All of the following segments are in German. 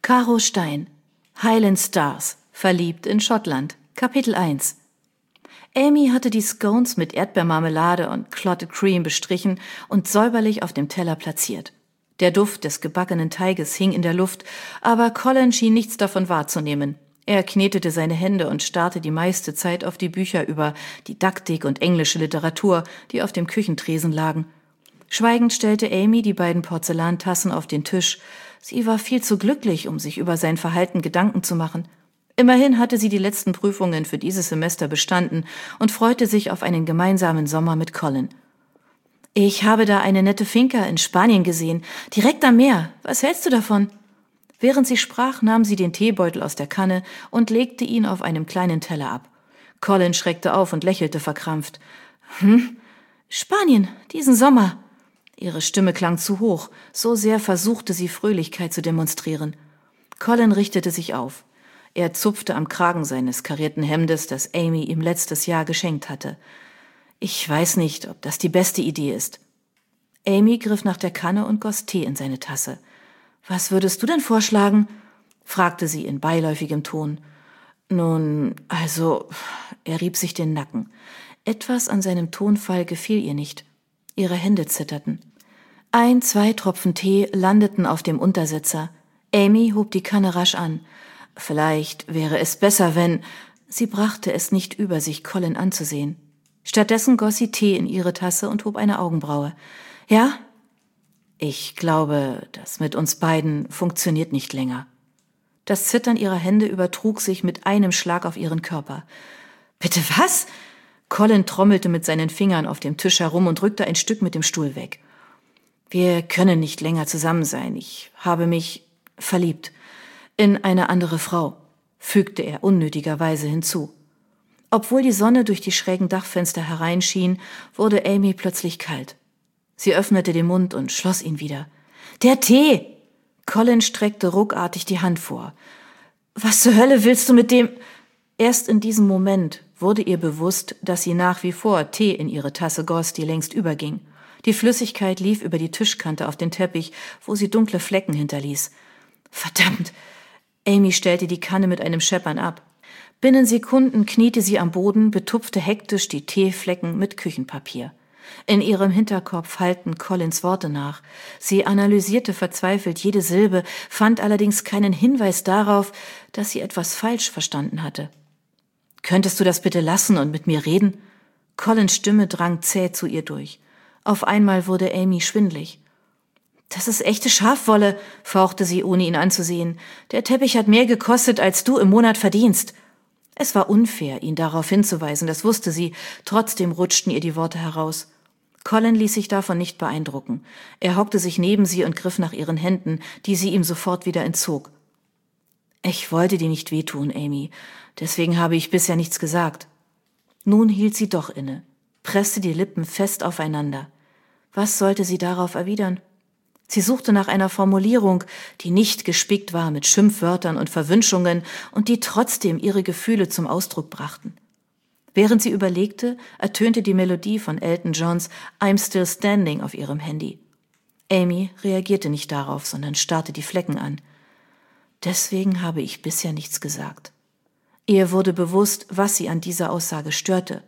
Caro Stein, Highland Stars, verliebt in Schottland, Kapitel 1. Amy hatte die Scones mit Erdbeermarmelade und Clotted Cream bestrichen und säuberlich auf dem Teller platziert. Der Duft des gebackenen Teiges hing in der Luft, aber Colin schien nichts davon wahrzunehmen. Er knetete seine Hände und starrte die meiste Zeit auf die Bücher über Didaktik und englische Literatur, die auf dem Küchentresen lagen. Schweigend stellte Amy die beiden Porzellantassen auf den Tisch. Sie war viel zu glücklich, um sich über sein Verhalten Gedanken zu machen. Immerhin hatte sie die letzten Prüfungen für dieses Semester bestanden und freute sich auf einen gemeinsamen Sommer mit Colin. »Ich habe da eine nette Finca in Spanien gesehen, direkt am Meer. Was hältst du davon?« Während sie sprach, nahm sie den Teebeutel aus der Kanne und legte ihn auf einem kleinen Teller ab. Colin schreckte auf und lächelte verkrampft. »Spanien, diesen Sommer.« Ihre Stimme klang zu hoch, so sehr versuchte sie, Fröhlichkeit zu demonstrieren. Colin richtete sich auf. Er zupfte am Kragen seines karierten Hemdes, das Amy ihm letztes Jahr geschenkt hatte. »Ich weiß nicht, ob das die beste Idee ist.« Amy griff nach der Kanne und goss Tee in seine Tasse. »Was würdest du denn vorschlagen?« fragte sie in beiläufigem Ton. »Nun, also...« Er rieb sich den Nacken. Etwas an seinem Tonfall gefiel ihr nicht. Ihre Hände zitterten. 1, 2 Tropfen Tee landeten auf dem Untersetzer. Amy hob die Kanne rasch an. »Vielleicht wäre es besser, wenn...« Sie brachte es nicht über sich, Colin anzusehen. Stattdessen goss sie Tee in ihre Tasse und hob eine Augenbraue. »Ja?« »Ich glaube, das mit uns beiden funktioniert nicht länger.« Das Zittern ihrer Hände übertrug sich mit einem Schlag auf ihren Körper. »Bitte was?« Colin trommelte mit seinen Fingern auf dem Tisch herum und rückte ein Stück mit dem Stuhl weg. »Wir können nicht länger zusammen sein. Ich habe mich verliebt. In eine andere Frau«, fügte er unnötigerweise hinzu. Obwohl die Sonne durch die schrägen Dachfenster hereinschien, wurde Amy plötzlich kalt. Sie öffnete den Mund und schloss ihn wieder. »Der Tee!« Colin streckte ruckartig die Hand vor. »Was zur Hölle willst du mit dem...« Erst in diesem Moment wurde ihr bewusst, dass sie nach wie vor Tee in ihre Tasse goss, die längst überging. Die Flüssigkeit lief über die Tischkante auf den Teppich, wo sie dunkle Flecken hinterließ. »Verdammt!« Amy stellte die Kanne mit einem Scheppern ab. Binnen Sekunden kniete sie am Boden, betupfte hektisch die Teeflecken mit Küchenpapier. In ihrem Hinterkopf hallten Collins Worte nach. Sie analysierte verzweifelt jede Silbe, fand allerdings keinen Hinweis darauf, dass sie etwas falsch verstanden hatte. »Könntest du das bitte lassen und mit mir reden?« Collins Stimme drang zäh zu ihr durch. Auf einmal wurde Amy schwindlig. »Das ist echte Schafwolle«, fauchte sie, ohne ihn anzusehen. »Der Teppich hat mehr gekostet, als du im Monat verdienst.« Es war unfair, ihn darauf hinzuweisen, das wusste sie. Trotzdem rutschten ihr die Worte heraus. Colin ließ sich davon nicht beeindrucken. Er hockte sich neben sie und griff nach ihren Händen, die sie ihm sofort wieder entzog. »Ich wollte dir nicht wehtun, Amy. Deswegen habe ich bisher nichts gesagt.« Nun hielt sie doch inne, presste die Lippen fest aufeinander. Was sollte sie darauf erwidern? Sie suchte nach einer Formulierung, die nicht gespickt war mit Schimpfwörtern und Verwünschungen und die trotzdem ihre Gefühle zum Ausdruck brachten. Während sie überlegte, ertönte die Melodie von Elton Johns »I'm Still Standing« auf ihrem Handy. Amy reagierte nicht darauf, sondern starrte die Flecken an. Deswegen habe ich bisher nichts gesagt. Ihr wurde bewusst, was sie an dieser Aussage störte.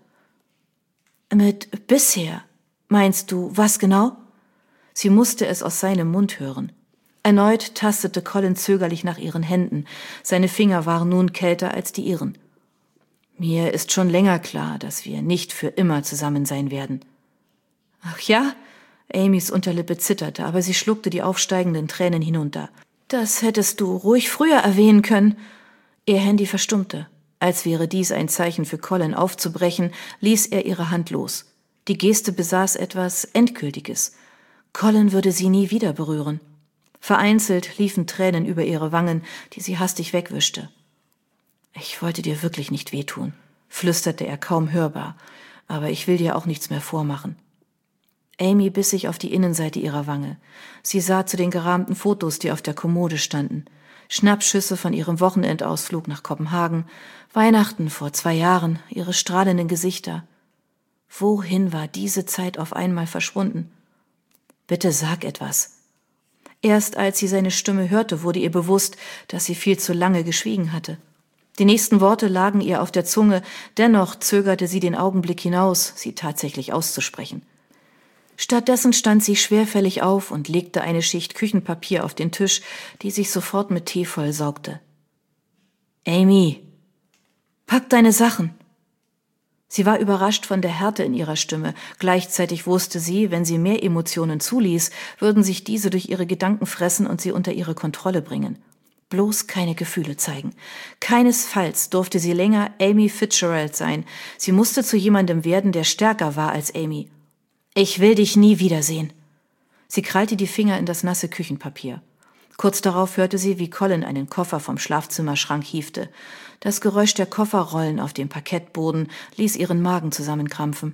»Mit bisher? Meinst du, was genau?« Sie musste es aus seinem Mund hören. Erneut tastete Colin zögerlich nach ihren Händen. Seine Finger waren nun kälter als die ihren. »Mir ist schon länger klar, dass wir nicht für immer zusammen sein werden.« »Ach ja?« Amys Unterlippe zitterte, aber sie schluckte die aufsteigenden Tränen hinunter. »Das hättest du ruhig früher erwähnen können.« Ihr Handy verstummte. Als wäre dies ein Zeichen für Colin aufzubrechen, ließ er ihre Hand los. Die Geste besaß etwas Endgültiges. Colin würde sie nie wieder berühren. Vereinzelt liefen Tränen über ihre Wangen, die sie hastig wegwischte. »Ich wollte dir wirklich nicht wehtun«, flüsterte er kaum hörbar, »aber ich will dir auch nichts mehr vormachen.« Amy biss sich auf die Innenseite ihrer Wange. Sie sah zu den gerahmten Fotos, die auf der Kommode standen. Schnappschüsse von ihrem Wochenendausflug nach Kopenhagen, Weihnachten vor 2 Jahren, ihre strahlenden Gesichter. Wohin war diese Zeit auf einmal verschwunden? »Bitte sag etwas.« Erst als sie seine Stimme hörte, wurde ihr bewusst, dass sie viel zu lange geschwiegen hatte. Die nächsten Worte lagen ihr auf der Zunge, dennoch zögerte sie den Augenblick hinaus, sie tatsächlich auszusprechen. Stattdessen stand sie schwerfällig auf und legte eine Schicht Küchenpapier auf den Tisch, die sich sofort mit Tee vollsaugte. »Amy, pack deine Sachen!« Sie war überrascht von der Härte in ihrer Stimme. Gleichzeitig wusste sie, wenn sie mehr Emotionen zuließ, würden sich diese durch ihre Gedanken fressen und sie unter ihre Kontrolle bringen. Bloß keine Gefühle zeigen. Keinesfalls durfte sie länger Amy Fitzgerald sein. Sie musste zu jemandem werden, der stärker war als Amy. »Ich will dich nie wiedersehen.« Sie krallte die Finger in das nasse Küchenpapier. Kurz darauf hörte sie, wie Colin einen Koffer vom Schlafzimmerschrank hiefte. Das Geräusch der Kofferrollen auf dem Parkettboden ließ ihren Magen zusammenkrampfen.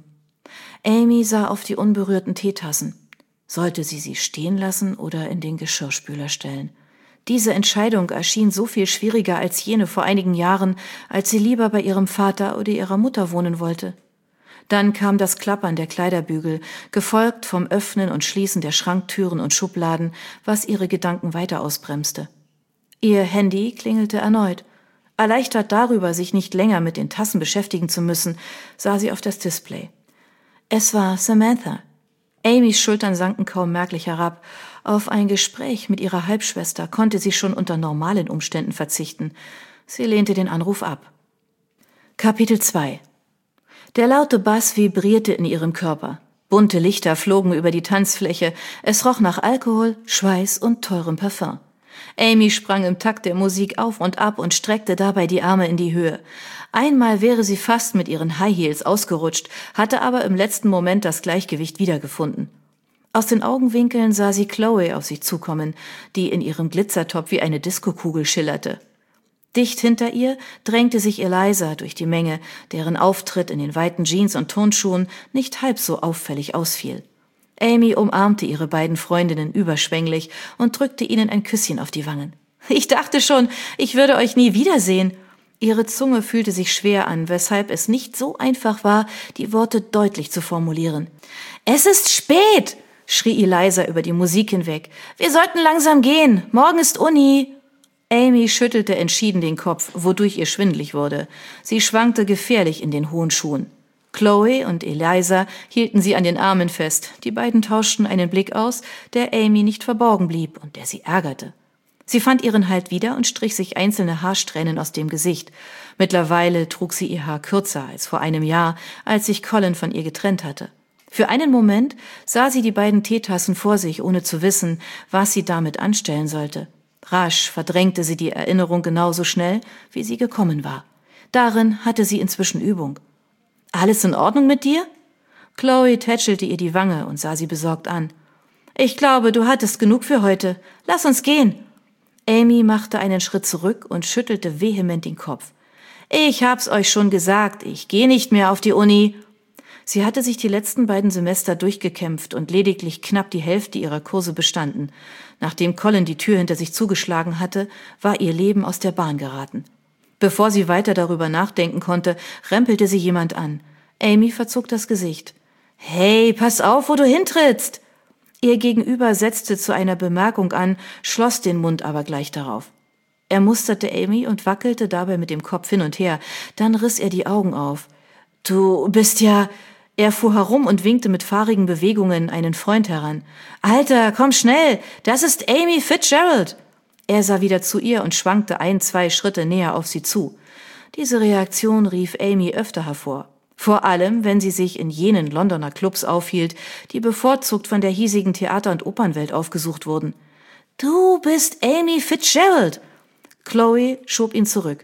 Amy sah auf die unberührten Teetassen. Sollte sie stehen lassen oder in den Geschirrspüler stellen? Diese Entscheidung erschien so viel schwieriger als jene vor einigen Jahren, als sie lieber bei ihrem Vater oder ihrer Mutter wohnen wollte. Dann kam das Klappern der Kleiderbügel, gefolgt vom Öffnen und Schließen der Schranktüren und Schubladen, was ihre Gedanken weiter ausbremste. Ihr Handy klingelte erneut. Erleichtert darüber, sich nicht länger mit den Tassen beschäftigen zu müssen, sah sie auf das Display. Es war Samantha. Amys Schultern sanken kaum merklich herab. Auf ein Gespräch mit ihrer Halbschwester konnte sie schon unter normalen Umständen verzichten. Sie lehnte den Anruf ab. Kapitel 2. Der laute Bass vibrierte in ihrem Körper. Bunte Lichter flogen über die Tanzfläche. Es roch nach Alkohol, Schweiß und teurem Parfum. Amy sprang im Takt der Musik auf und ab und streckte dabei die Arme in die Höhe. Einmal wäre sie fast mit ihren High Heels ausgerutscht, hatte aber im letzten Moment das Gleichgewicht wiedergefunden. Aus den Augenwinkeln sah sie Chloe auf sich zukommen, die in ihrem Glitzertop wie eine Diskokugel schillerte. Dicht hinter ihr drängte sich Eliza durch die Menge, deren Auftritt in den weiten Jeans und Turnschuhen nicht halb so auffällig ausfiel. Amy umarmte ihre beiden Freundinnen überschwänglich und drückte ihnen ein Küsschen auf die Wangen. »Ich dachte schon, ich würde euch nie wiedersehen.« Ihre Zunge fühlte sich schwer an, weshalb es nicht so einfach war, die Worte deutlich zu formulieren. »Es ist spät«, schrie Eliza über die Musik hinweg. »Wir sollten langsam gehen. Morgen ist Uni.« Amy schüttelte entschieden den Kopf, wodurch ihr schwindelig wurde. Sie schwankte gefährlich in den hohen Schuhen. Chloe und Eliza hielten sie an den Armen fest. Die beiden tauschten einen Blick aus, der Amy nicht verborgen blieb und der sie ärgerte. Sie fand ihren Halt wieder und strich sich einzelne Haarsträhnen aus dem Gesicht. Mittlerweile trug sie ihr Haar kürzer als vor einem Jahr, als sich Colin von ihr getrennt hatte. Für einen Moment sah sie die beiden Teetassen vor sich, ohne zu wissen, was sie damit anstellen sollte. Rasch verdrängte sie die Erinnerung genauso schnell, wie sie gekommen war. Darin hatte sie inzwischen Übung. »Alles in Ordnung mit dir?« Chloe tätschelte ihr die Wange und sah sie besorgt an. »Ich glaube, du hattest genug für heute. Lass uns gehen.« Amy machte einen Schritt zurück und schüttelte vehement den Kopf. »Ich hab's euch schon gesagt, ich gehe nicht mehr auf die Uni.« Sie hatte sich die letzten beiden Semester durchgekämpft und lediglich knapp die Hälfte ihrer Kurse bestanden. Nachdem Colin die Tür hinter sich zugeschlagen hatte, war ihr Leben aus der Bahn geraten. Bevor sie weiter darüber nachdenken konnte, rempelte sie jemand an. Amy verzog das Gesicht. »Hey, pass auf, wo du hintrittst!« Ihr Gegenüber setzte zu einer Bemerkung an, schloss den Mund aber gleich darauf. Er musterte Amy und wackelte dabei mit dem Kopf hin und her. Dann riss er die Augen auf. »Du bist ja...« Er fuhr herum und winkte mit fahrigen Bewegungen einen Freund heran. »Alter, komm schnell, das ist Amy Fitzgerald!« Er sah wieder zu ihr und schwankte 1-2 Schritte näher auf sie zu. Diese Reaktion rief Amy öfter hervor. Vor allem, wenn sie sich in jenen Londoner Clubs aufhielt, die bevorzugt von der hiesigen Theater- und Opernwelt aufgesucht wurden. »Du bist Amy Fitzgerald!« Chloe schob ihn zurück.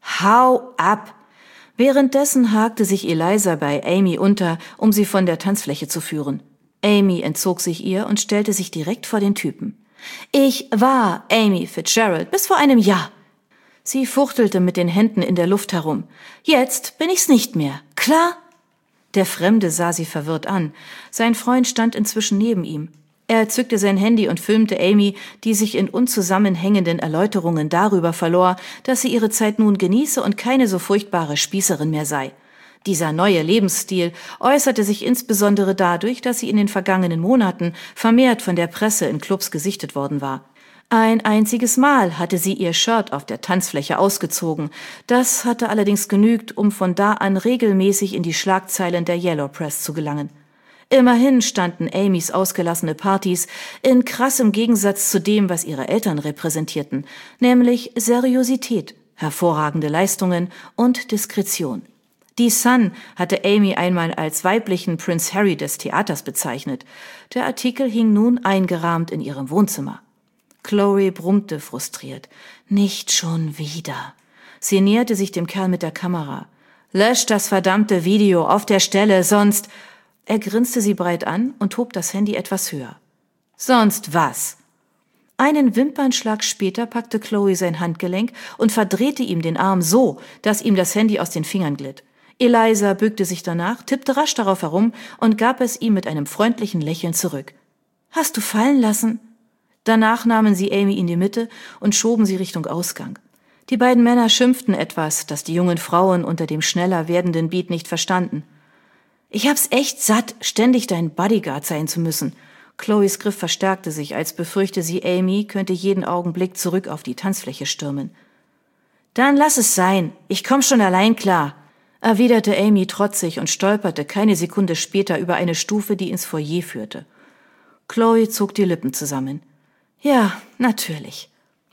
»Hau ab!« Währenddessen hakte sich Eliza bei Amy unter, um sie von der Tanzfläche zu führen. Amy entzog sich ihr und stellte sich direkt vor den Typen. »Ich war Amy Fitzgerald bis vor einem Jahr.« Sie fuchtelte mit den Händen in der Luft herum. »Jetzt bin ich's nicht mehr. Klar?« Der Fremde sah sie verwirrt an. Sein Freund stand inzwischen neben ihm. Er zückte sein Handy und filmte Amy, die sich in unzusammenhängenden Erläuterungen darüber verlor, dass sie ihre Zeit nun genieße und keine so furchtbare Spießerin mehr sei. Dieser neue Lebensstil äußerte sich insbesondere dadurch, dass sie in den vergangenen Monaten vermehrt von der Presse in Clubs gesichtet worden war. Ein einziges Mal hatte sie ihr Shirt auf der Tanzfläche ausgezogen. Das hatte allerdings genügt, um von da an regelmäßig in die Schlagzeilen der Yellow Press zu gelangen. Immerhin standen Amys ausgelassene Partys in krassem Gegensatz zu dem, was ihre Eltern repräsentierten, nämlich Seriosität, hervorragende Leistungen und Diskretion. Die Sun hatte Amy einmal als weiblichen Prince Harry des Theaters bezeichnet. Der Artikel hing nun eingerahmt in ihrem Wohnzimmer. Chloe brummte frustriert. Nicht schon wieder. Sie näherte sich dem Kerl mit der Kamera. Lösch das verdammte Video auf der Stelle, sonst... Er grinste sie breit an und hob das Handy etwas höher. Sonst was? Einen Wimpernschlag später packte Chloe sein Handgelenk und verdrehte ihm den Arm so, dass ihm das Handy aus den Fingern glitt. Eliza bückte sich danach, tippte rasch darauf herum und gab es ihm mit einem freundlichen Lächeln zurück. »Hast du fallen lassen?« Danach nahmen sie Amy in die Mitte und schoben sie Richtung Ausgang. Die beiden Männer schimpften etwas, das die jungen Frauen unter dem schneller werdenden Beat nicht verstanden. »Ich hab's echt satt, ständig dein Bodyguard sein zu müssen.« Chloes Griff verstärkte sich, als befürchte sie, Amy könnte jeden Augenblick zurück auf die Tanzfläche stürmen. »Dann lass es sein, ich komm schon allein klar«, erwiderte Amy trotzig und stolperte keine Sekunde später über eine Stufe, die ins Foyer führte. Chloe zog die Lippen zusammen. »Ja, natürlich.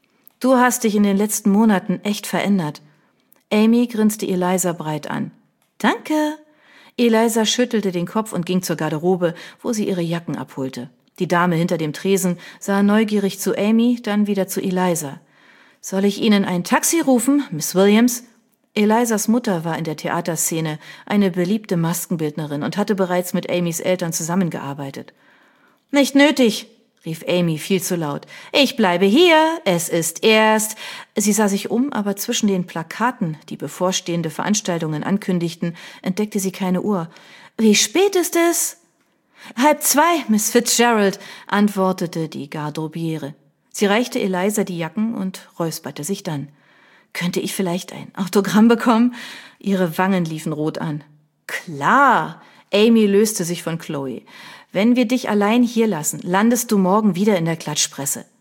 Du hast dich in den letzten Monaten echt verändert.« Amy grinste Eliza breit an. »Danke.« Eliza schüttelte den Kopf und ging zur Garderobe, wo sie ihre Jacken abholte. Die Dame hinter dem Tresen sah neugierig zu Amy, dann wieder zu Eliza. »Soll ich Ihnen ein Taxi rufen, Miss Williams?« Elizas Mutter war in der Theaterszene eine beliebte Maskenbildnerin und hatte bereits mit Amys Eltern zusammengearbeitet. »Nicht nötig«, rief Amy viel zu laut. »Ich bleibe hier, es ist erst...« Sie sah sich um, aber zwischen den Plakaten, die bevorstehende Veranstaltungen ankündigten, entdeckte sie keine Uhr. »Wie spät ist es?« »2:30, Miss Fitzgerald«, antwortete die Garderobiere. Sie reichte Eliza die Jacken und räusperte sich dann. »Könnte ich vielleicht ein Autogramm bekommen?« Ihre Wangen liefen rot an. »Klar!« Amy löste sich von Chloe. »Wenn wir dich allein hier lassen, landest du morgen wieder in der Klatschpresse.«